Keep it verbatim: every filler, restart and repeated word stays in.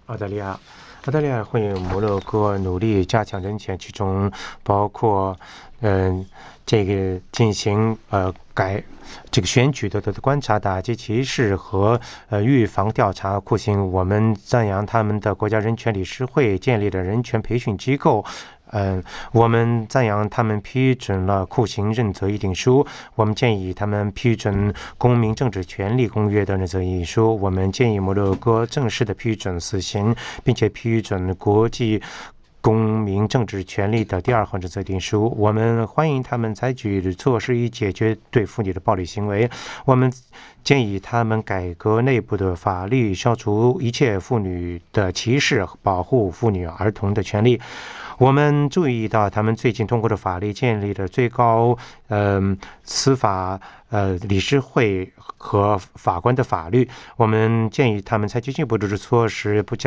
澳大利亚，澳大利亚会摩洛哥努力加强人权，其中包括，嗯、这个进行呃改这个选举的的观察、打击歧视和呃预防调查酷刑。我们赞扬他们的国家人权理事会建立的人权培训机构。嗯，我们赞扬他们批准了酷刑认责议定书。我们建议他们批准公民政治权利公约的认责议定书。我们建议摩洛哥正式的批准死刑，并且批准国际公民政治权利的第二号认责定书。我们欢迎他们采取措施以解决对妇女的暴力行为。我们建议他们改革内部的法律，消除一切妇女的歧视，保护妇女儿童的权利。我们注意到他们最近通过的法律建立了最高嗯、呃、司法呃理事会和法官的法律。我们建议他们采取进一步的措施，不